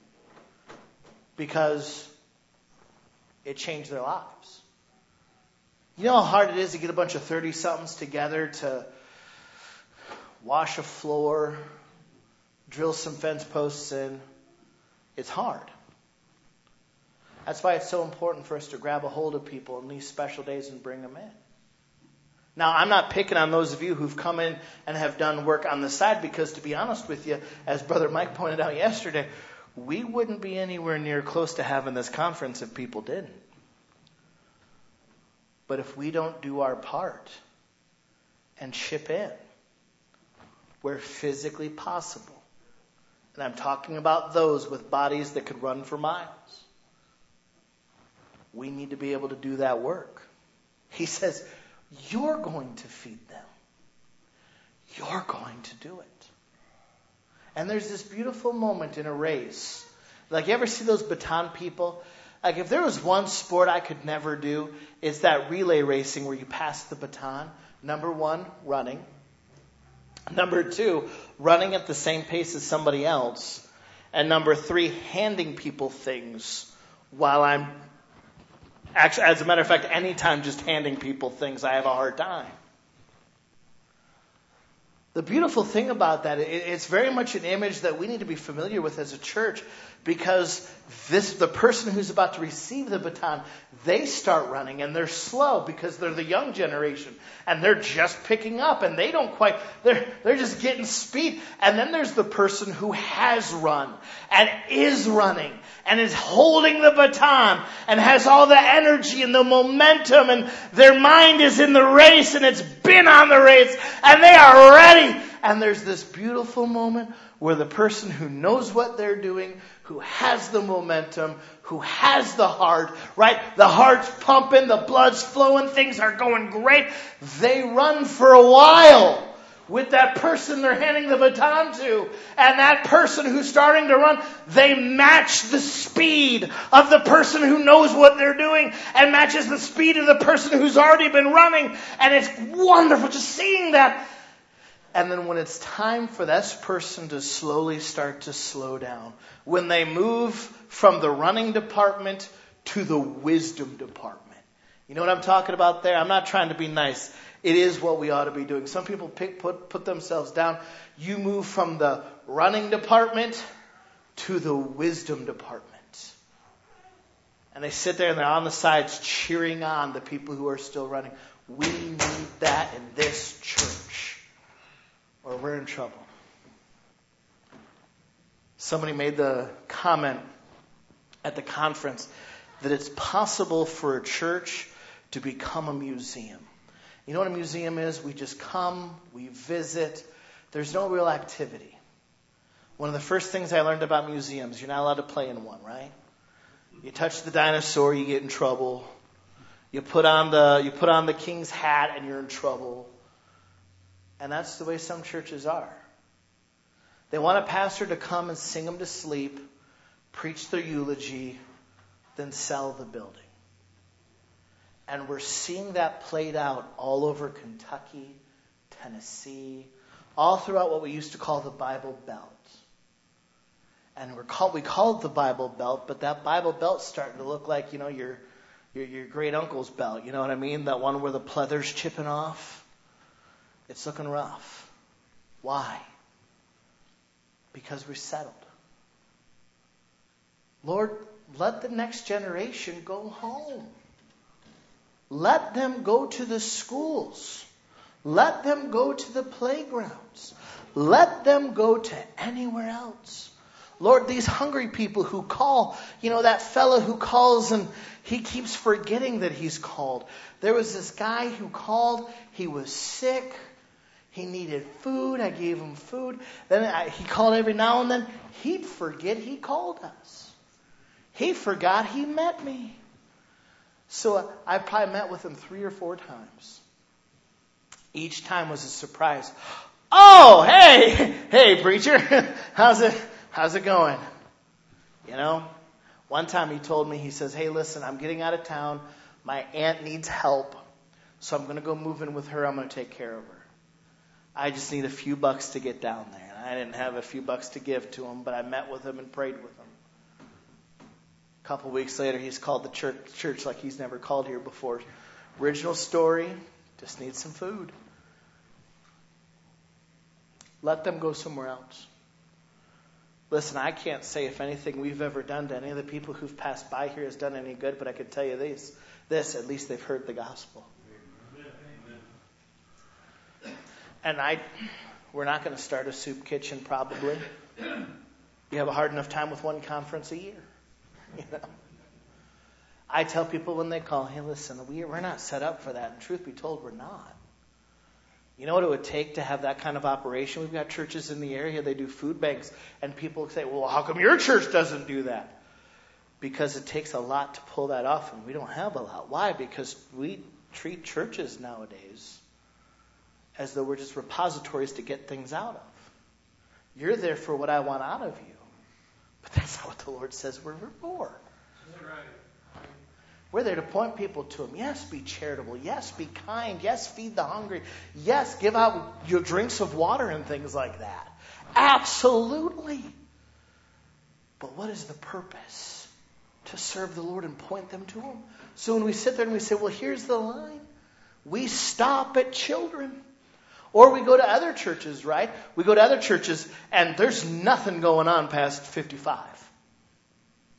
Because it changed their lives. You know how hard it is to get a bunch of thirty-somethings together to wash a floor, drill some fence posts in? It's hard. That's why it's so important for us to grab a hold of people on these special days and bring them in. Now, I'm not picking on those of you who've come in and have done work on the side because, to be honest with you, as Brother Mike pointed out yesterday, we wouldn't be anywhere near close to having this conference if people didn't. But if we don't do our part and chip in where physically possible, and I'm talking about those with bodies that could run for miles, we need to be able to do that work. He says, you're going to feed them. You're going to do it. And there's this beautiful moment in a race. Like, you ever see those baton people? Like, if there was one sport I could never do, it's that relay racing where you pass the baton. Number one, running. Number two, running at the same pace as somebody else. And number three, handing people things while I'm Actually, as a matter of fact, anytime just handing people things, I have a hard time. The beautiful thing about that, it's very much an image that we need to be familiar with as a church, because this the person who's about to receive the baton, they start running and they're slow because they're the young generation and they're just picking up and they don't quite, they're, they're just getting speed. And then there's the person who has run and is running and is holding the baton and has all the energy and the momentum and their mind is in the race and it's been on the race and they are ready. And there's this beautiful moment where the person who knows what they're doing, who has the momentum, who has the heart, right? The heart's pumping, the blood's flowing, things are going great. They run for a while with that person they're handing the baton to. And that person who's starting to run, they match the speed of the person who knows what they're doing and matches the speed of the person who's already been running. And it's wonderful just seeing that. And then when it's time for that person to slowly start to slow down, when they move from the running department to the wisdom department. You know what I'm talking about there? I'm not trying to be nice. It is what we ought to be doing. Some people pick, put, put themselves down. You move from the running department to the wisdom department. And they sit there and they're on the sides cheering on the people who are still running. We need that in this church, or we're in trouble. Somebody made the comment at the conference that it's possible for a church to become a museum. You know what a museum is? We just come, we visit. There's no real activity. One of the first things I learned about museums, you're not allowed to play in one, right? You touch the dinosaur, you get in trouble. You put on the you put on the king's hat and you're in trouble. And that's the way some churches are. They want a pastor to come and sing them to sleep, preach their eulogy, then sell the building. And we're seeing that played out all over Kentucky, Tennessee, all throughout what we used to call the Bible Belt. And we're called, we call it the Bible Belt, but that Bible Belt's starting to look like, you know, your, your, your great uncle's belt. You know what I mean? That one where the pleather's chipping off. It's looking rough. Why? Because we're settled. Lord, let the next generation go home. Let them go to the schools. Let them go to the playgrounds. Let them go to anywhere else. Lord, these hungry people who call, you know, that fella who calls and he keeps forgetting that he's called. There was this guy who called. He was sick. He needed food. I gave him food. Then I, he called every now and then. He'd forget he called us. He forgot he met me. So I probably met with him three or four times. Each time was a surprise. Oh, hey, hey, preacher, how's it, how's it going? You know, one time he told me, he says, hey, listen, I'm getting out of town. My aunt needs help, so I'm going to go move in with her. I'm going to take care of her. I just need a few bucks to get down there. And I didn't have a few bucks to give to him, but I met with him and prayed with him. A couple weeks later, he's called the church, church like he's never called here before. Original story, just needs some food. Let them go somewhere else. Listen, I can't say if anything we've ever done to any of the people who've passed by here has done any good, but I can tell you this, this at least they've heard the gospel. And I, we're not going to start a soup kitchen probably. You have a hard enough time with one conference a year. You know, I tell people when they call, hey, listen, we, we're not set up for that. And truth be told, we're not. You know what it would take to have that kind of operation? We've got churches in the area, they do food banks. And people say, well, how come your church doesn't do that? Because it takes a lot to pull that off, and we don't have a lot. Why? Because we treat churches nowadays as though we're just repositories to get things out of. You're there for what I want out of you. But that's not what the Lord says we're for. We're there to point people to Him. Yes, be charitable. Yes, be kind. Yes, feed the hungry. Yes, give out your drinks of water and things like that. Absolutely. But what is the purpose? To serve the Lord and point them to Him. So when we sit there and we say, well, here's the line. We stop at children. Or we go to other churches, right? We go to other churches and there's nothing going on past fifty-five.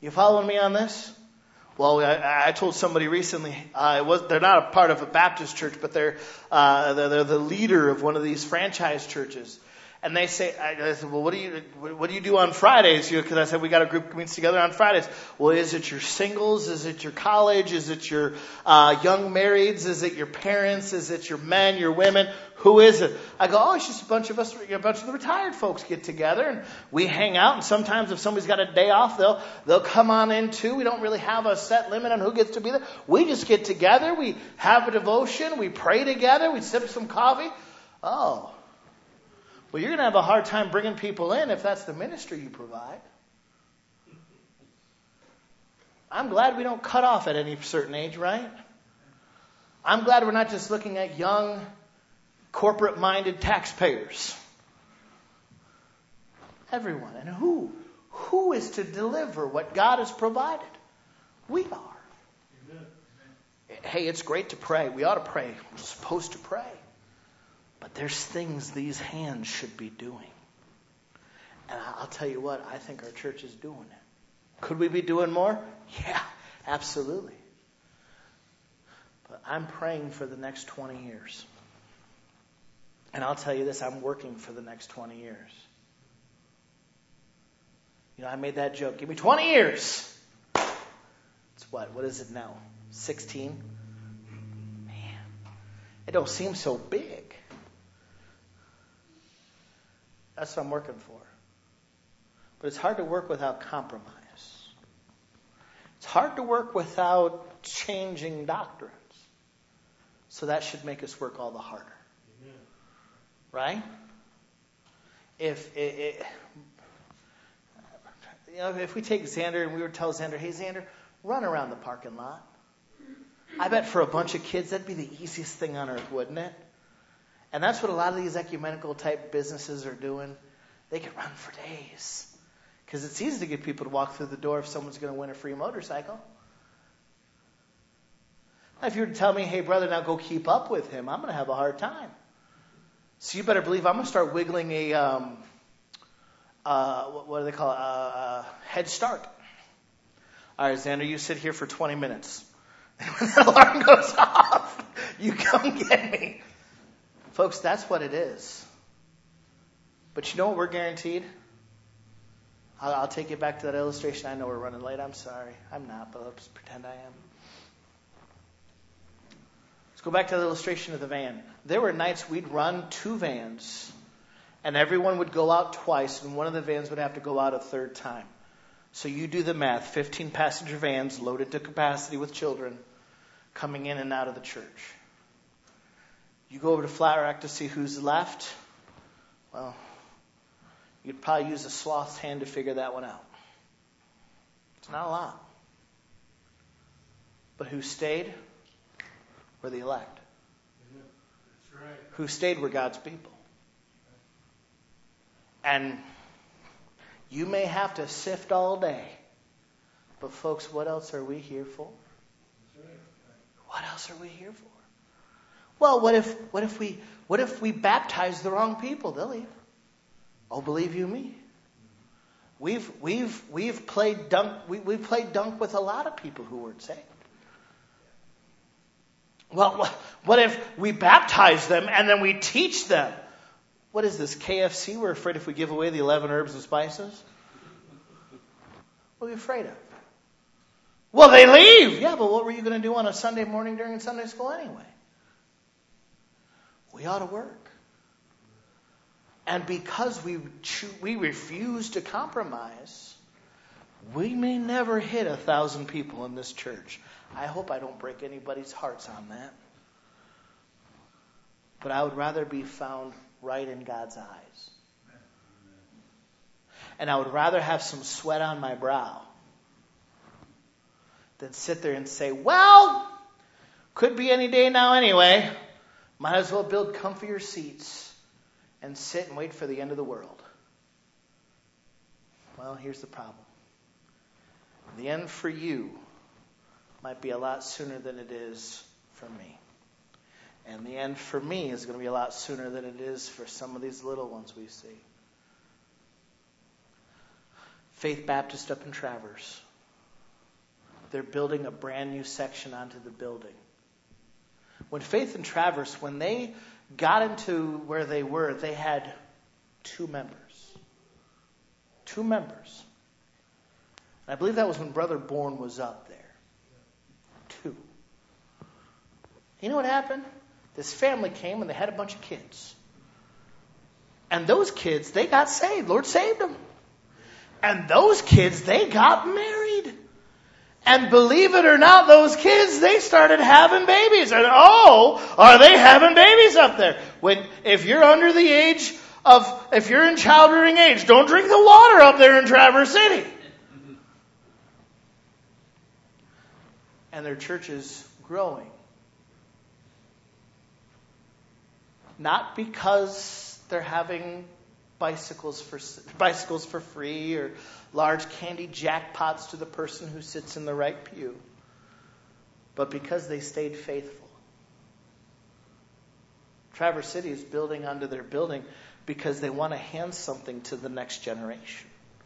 You following me on this? Well, I, I told somebody recently, uh, it was, they're not a part of a Baptist church, but they're, uh, they're, they're the leader of one of these franchise churches. And they say, I said, well, what do you, what do you do on Fridays? Because I said, we got a group that meets together on Fridays. Well, is it your singles? Is it your college? Is it your uh, young marrieds? Is it your parents? Is it your men, your women? Who is it? I go, oh, it's just a bunch of us, a bunch of the retired folks get together and we hang out. And sometimes if somebody's got a day off, they'll, they'll come on in too. We don't really have a set limit on who gets to be there. We just get together. We have a devotion. We pray together. We sip some coffee. Oh. Well, you're going to have a hard time bringing people in if that's the ministry you provide. I'm glad we don't cut off at any certain age, right? I'm glad we're not just looking at young, corporate-minded taxpayers. Everyone. And who? Who is to deliver what God has provided? We are. Amen. Hey, it's great to pray. We ought to pray. We're supposed to pray. But there's things these hands should be doing. And I'll tell you what, I think our church is doing it. Could we be doing more? Yeah, absolutely. But I'm praying for the next twenty years. And I'll tell you this, I'm working for the next twenty years. You know, I made that joke. Give me twenty years. It's what? What is it now? sixteen? Man, it don't seem so big. That's what I'm working for. But it's hard to work without compromise. It's hard to work without changing doctrines. So that should make us work all the harder. Amen. Right? If it, it, you know, if we take Xander and we would tell Xander, hey Xander, run around the parking lot. I bet for a bunch of kids that'd be the easiest thing on earth, wouldn't it? And that's what a lot of these ecumenical type businesses are doing. They can run for days. Because it's easy to get people to walk through the door if someone's going to win a free motorcycle. Now, if you were to tell me, hey brother, now go keep up with him, I'm going to have a hard time. So you better believe I'm going to start wiggling a, um, uh, what, what do they call it, uh, uh, head start. All right, Xander, you sit here for twenty minutes. And when the alarm goes off, you come get me. Folks, that's what it is. But you know what we're guaranteed? I'll, I'll take you back to that illustration. I know we're running late. I'm sorry. I'm not, but let's pretend I am. Let's go back to the illustration of the van. There were nights we'd run two vans, and everyone would go out twice, and one of the vans would have to go out a third time. So you do the math. fifteen passenger vans loaded to capacity with children coming in and out of the church. You go over to Flat Rock to see who's left. Well, you'd probably use a sloth's hand to figure that one out. It's not a lot. But who stayed were the elect. That's right. Who stayed were God's people. And you may have to sift all day. But folks, what else are we here for? That's right. What else are we here for? Well, what if what if we what if we baptize the wrong people? They'll leave. Oh, believe you me. We've we've we've played dunk we we played dunk with a lot of people who weren't saved. Well, what if we baptize them and then we teach them? What is this, K F C? We're afraid if we give away the eleven herbs and spices? What are we afraid of? Well, they leave. Yeah, but what were you going to do on a Sunday morning during Sunday school anyway? We ought to work. And because we we refuse to compromise, we may never hit a thousand people in this church. I hope I don't break anybody's hearts on that. But I would rather be found right in God's eyes. And I would rather have some sweat on my brow than sit there and say, well, could be any day now anyway. Might as well build comfier seats and sit and wait for the end of the world. Well, here's the problem. The end for you might be a lot sooner than it is for me. And the end for me is going to be a lot sooner than it is for some of these little ones we see. Faith Baptist up in Traverse. they're building a brand new section onto the building. When Faith and Traverse, when they got into where they were, they had two members. Two members. I believe that was when Brother Bourne was up there. Two. You know what happened? This family came and they had a bunch of kids. And those kids, they got saved. Lord saved them. And those kids, they got married. And believe it or not, those kids, they started having babies. And oh, are they having babies up there? When, if you're under the age of, if you're in childbearing age, don't drink the water up there in Traverse City. And their church is growing. Not because they're having bicycles for bicycles for free or large candy jackpots to the person who sits in the right pew, but because they stayed faithful. Traverse City is building onto their building because they want to hand something to the next generation.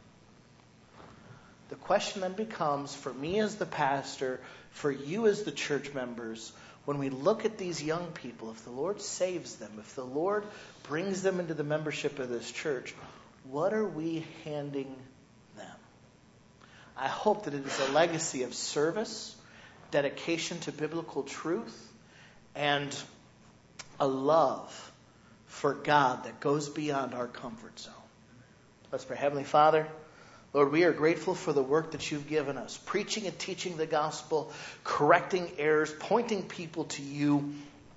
The question then becomes, for me as the pastor, for you as the church members, when we look at these young people, if the Lord saves them, if the Lord brings them into the membership of this church, what are we handing them? I hope that it is a legacy of service, dedication to biblical truth, and a love for God that goes beyond our comfort zone. Let's pray. Heavenly Father, Lord, we are grateful for the work that you've given us, preaching and teaching the gospel, correcting errors, pointing people to you.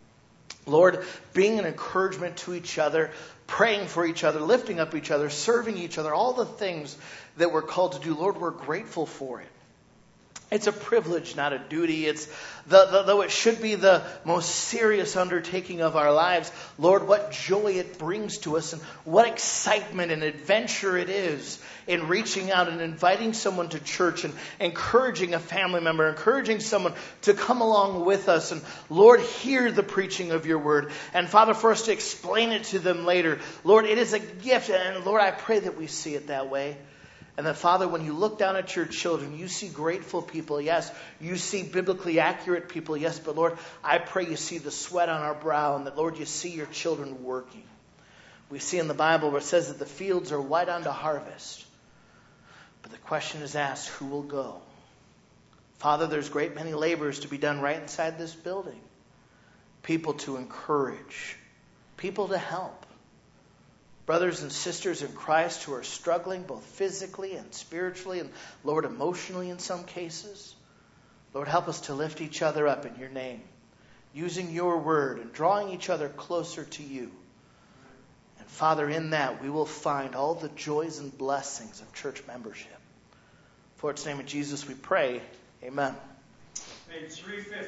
Lord, being an encouragement to each other, praying for each other, lifting up each other, serving each other, all the things that we're called to do. Lord, we're grateful for it. It's a privilege, not a duty. It's the, the, though it should be the most serious undertaking of our lives. Lord, what joy it brings to us and what excitement and adventure it is in reaching out and inviting someone to church and encouraging a family member, encouraging someone to come along with us. And Lord, hear the preaching of your word. And Father, for us to explain it to them later. Lord, it is a gift. And Lord, I pray that we see it that way. And that, Father, when you look down at your children, you see grateful people, yes. You see biblically accurate people, yes. But, Lord, I pray you see the sweat on our brow and that, Lord, you see your children working. We see in the Bible where it says that the fields are white unto harvest. But the question is asked, who will go? Father, there's a great many labors to be done right inside this building. People to encourage. People to help. Brothers and sisters in Christ who are struggling both physically and spiritually and, Lord, emotionally in some cases. Lord, help us to lift each other up in your name, using your word and drawing each other closer to you. And, Father, in that we will find all the joys and blessings of church membership. For it's in the name of Jesus we pray. Amen.